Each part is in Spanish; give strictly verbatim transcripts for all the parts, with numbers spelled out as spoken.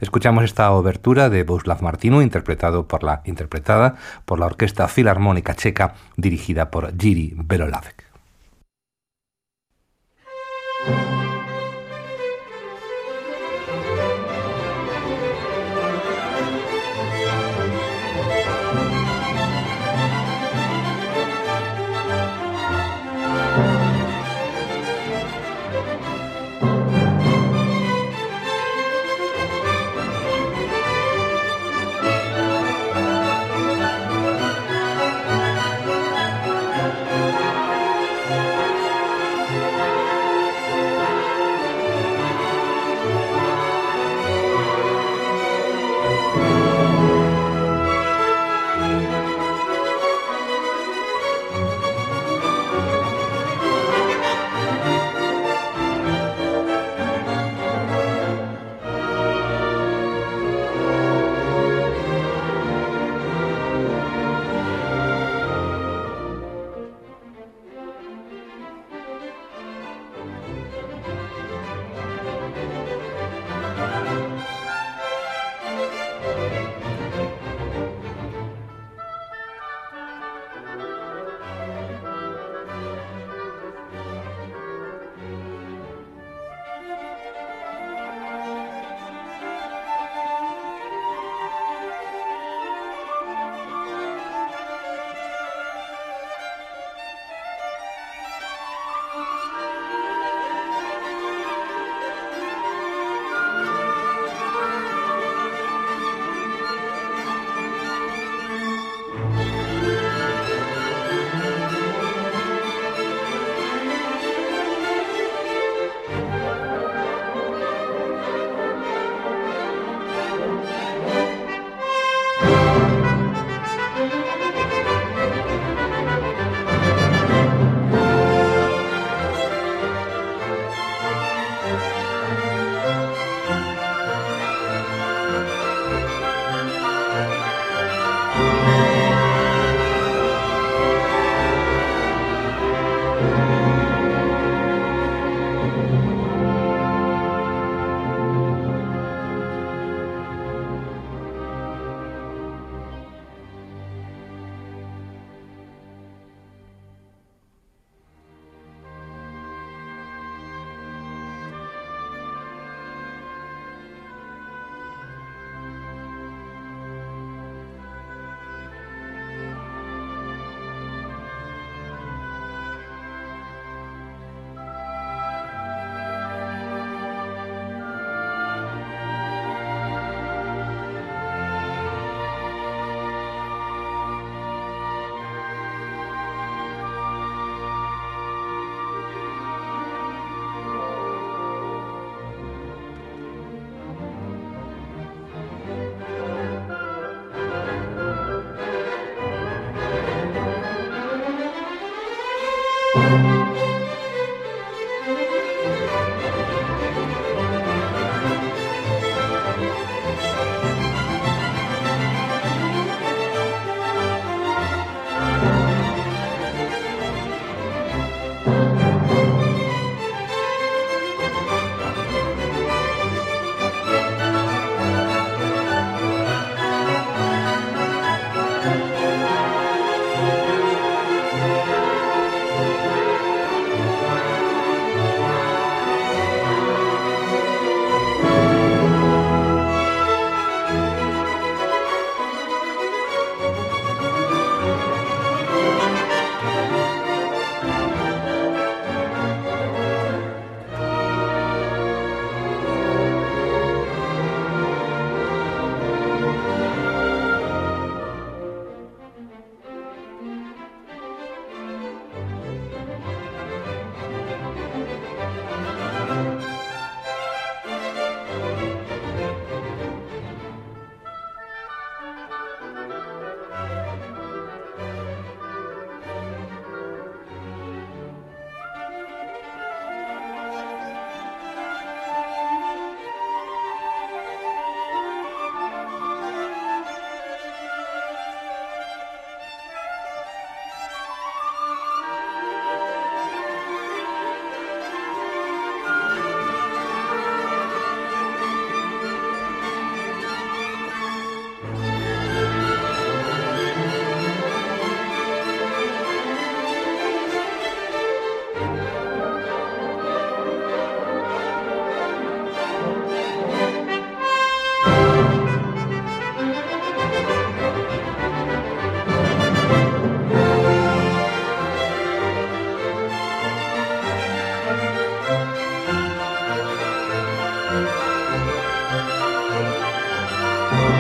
Escuchamos esta obertura de Bohuslav Martinu, interpretado por la, interpretada por la Orquesta Filarmónica Checa, dirigida por Jiří Belohlávek.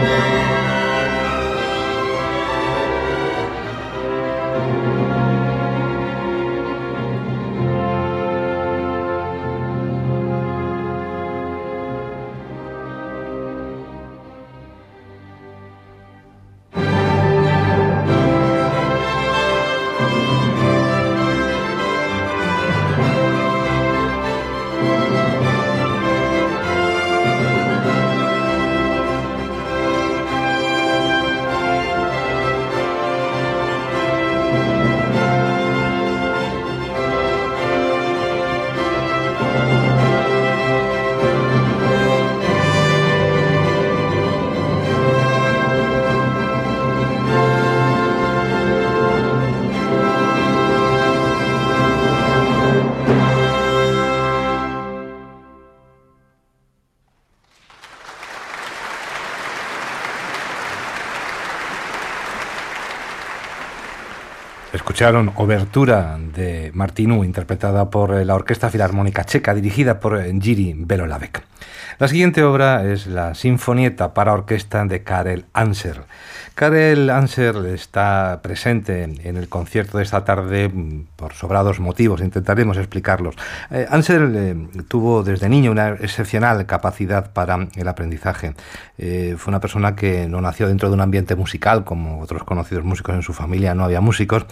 Escucharon Obertura de Martinů, interpretada por la Orquesta Filarmónica Checa, dirigida por Jiří Belohlávek. La siguiente obra es la Sinfonieta para orquesta de Karel Anser. Karel Anser está presente en el concierto de esta tarde por sobrados motivos, intentaremos explicarlos. Eh, Anser eh, tuvo desde niño una excepcional capacidad para el aprendizaje. Eh, fue una persona que no nació dentro de un ambiente musical, como otros conocidos músicos en su familia, no había músicos,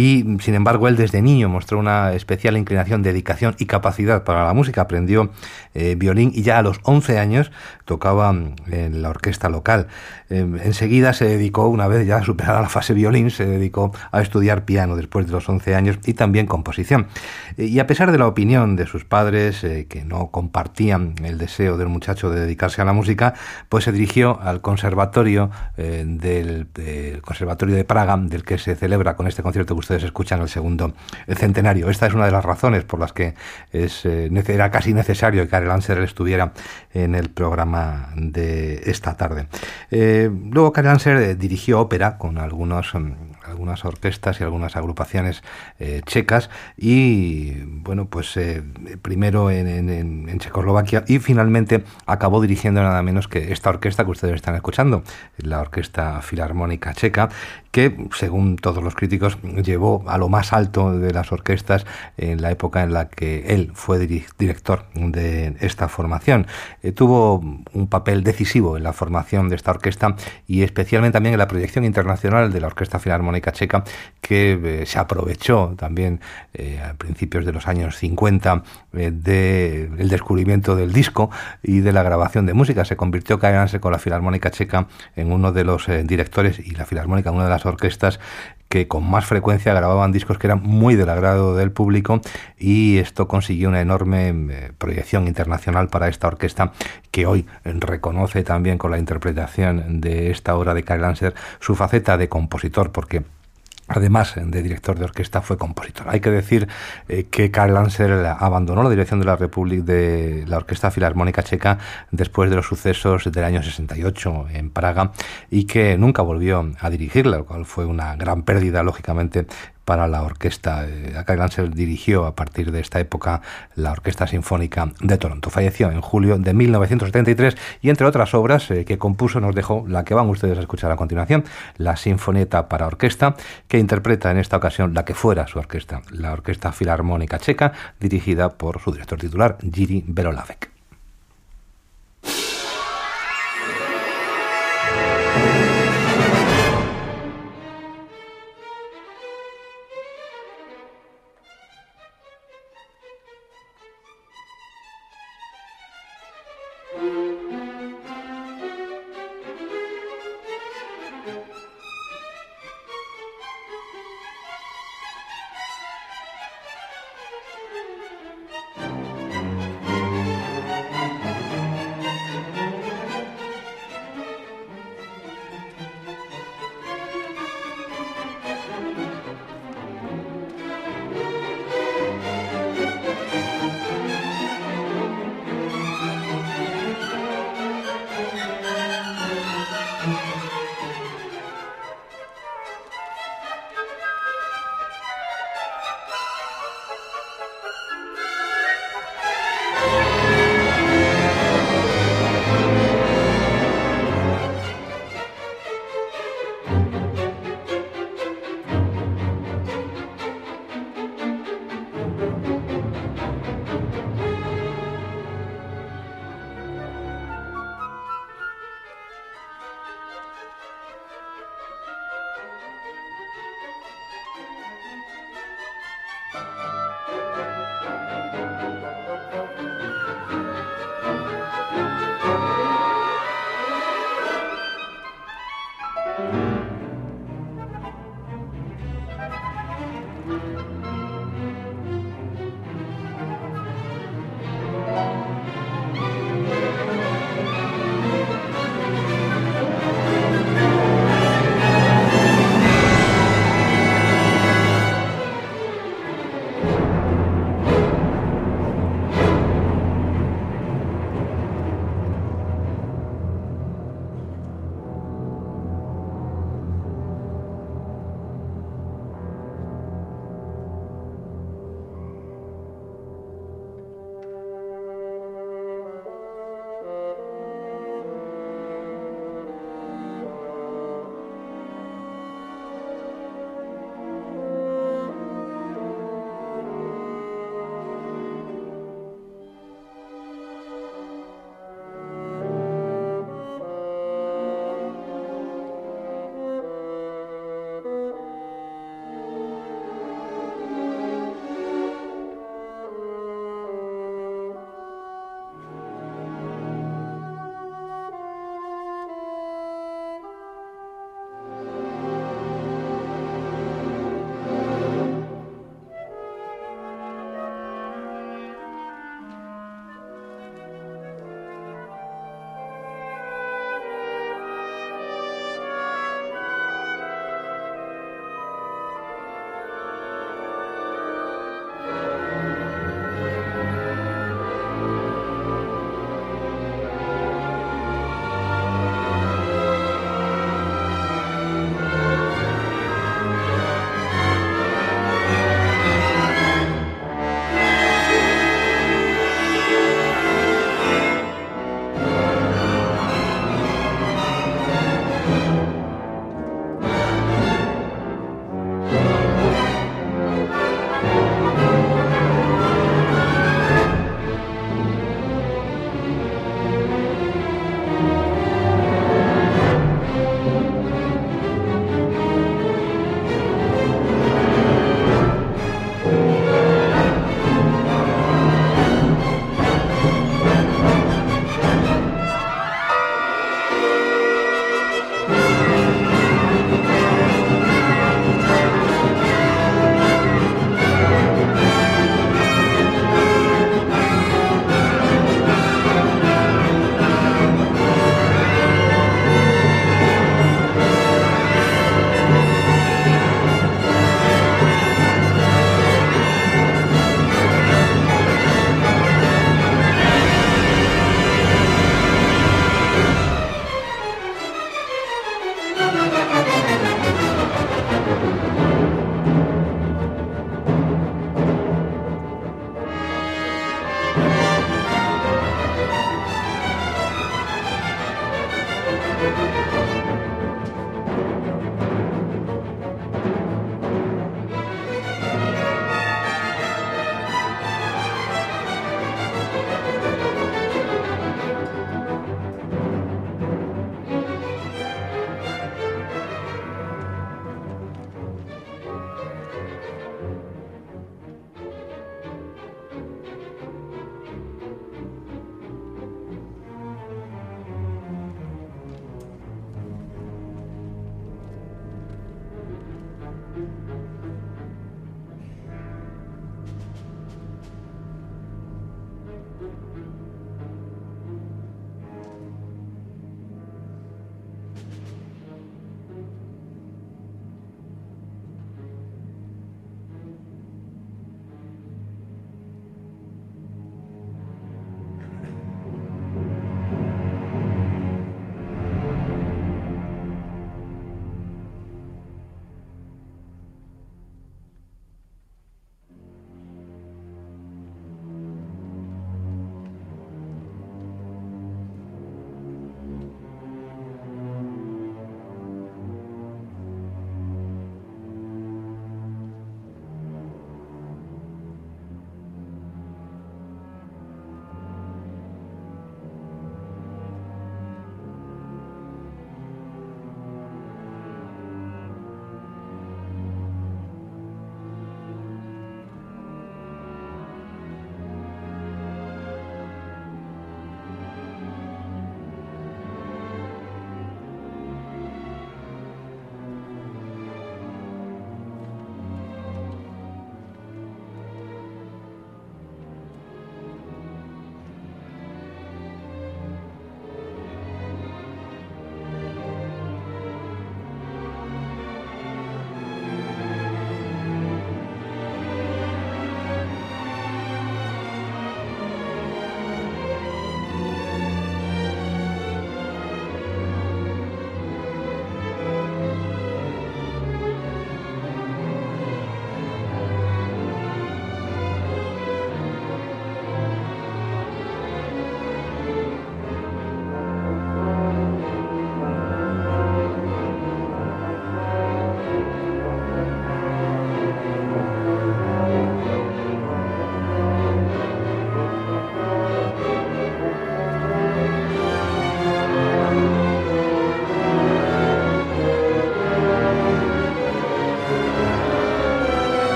y sin embargo él desde niño mostró una especial inclinación, dedicación y capacidad para la música. Aprendió eh, violín y ya a los once años tocaba en la orquesta local. Eh, enseguida se dedicó, una vez ya superada la fase violín, se dedicó a estudiar piano después de los once años y también composición. Eh, y a pesar de la opinión de sus padres, eh, que no compartían el deseo del muchacho de dedicarse a la música, pues se dirigió al conservatorio eh, del, del Conservatorio de Praga, del que se celebra con este concierto que ustedes escuchan el segundo centenario. Esta es una de las razones por las que es, eh, era casi necesario que Karel Anser estuviera en el programa de esta tarde. Eh, luego Karel Anser eh, dirigió ópera con algunos, um, algunas orquestas y algunas agrupaciones eh, checas y bueno, pues eh, primero en, en, en Checoslovaquia y finalmente acabó dirigiendo nada menos que esta orquesta que ustedes están escuchando, la Orquesta Filarmónica Checa, que según todos los críticos llevó a lo más alto de las orquestas en la época en la que él fue director de esta formación. Eh, tuvo un papel decisivo en la formación de esta orquesta y especialmente también en la proyección internacional de la Orquesta Filarmónica Checa, que eh, se aprovechó también eh, a principios de los años cincuenta eh, del descubrimiento del disco y de la grabación de música. Se convirtió Karel Anser con la Filarmónica Checa en uno de los eh, directores y la Filarmónica en una de las orquestas que con más frecuencia grababan discos que eran muy del agrado del público, y esto consiguió una enorme eh, proyección internacional para esta orquesta, que hoy reconoce también con la interpretación de esta obra de Karel Anser su faceta de compositor, porque además de director de orquesta fue compositor. Hay que decir eh, que Karel Anser abandonó la dirección de la República de la Orquesta Filarmónica Checa después de los sucesos del año sesenta y ocho en Praga y que nunca volvió a dirigirla, lo cual fue una gran pérdida, lógicamente, para la orquesta. Karel Anser dirigió a partir de esta época la Orquesta Sinfónica de Toronto. Falleció en julio de mil novecientos setenta y tres y entre otras obras eh, que compuso nos dejó la que van ustedes a escuchar a continuación, la Sinfonieta para orquesta, que interpreta en esta ocasión la que fuera su orquesta, la Orquesta Filarmónica Checa, dirigida por su director titular, Jiří Belohlávek.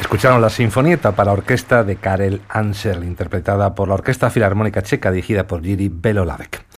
Escucharon la Sinfonieta para orquesta de Karel Ansel, interpretada por la Orquesta Filarmónica Checa, dirigida por Jiří Belohlavek.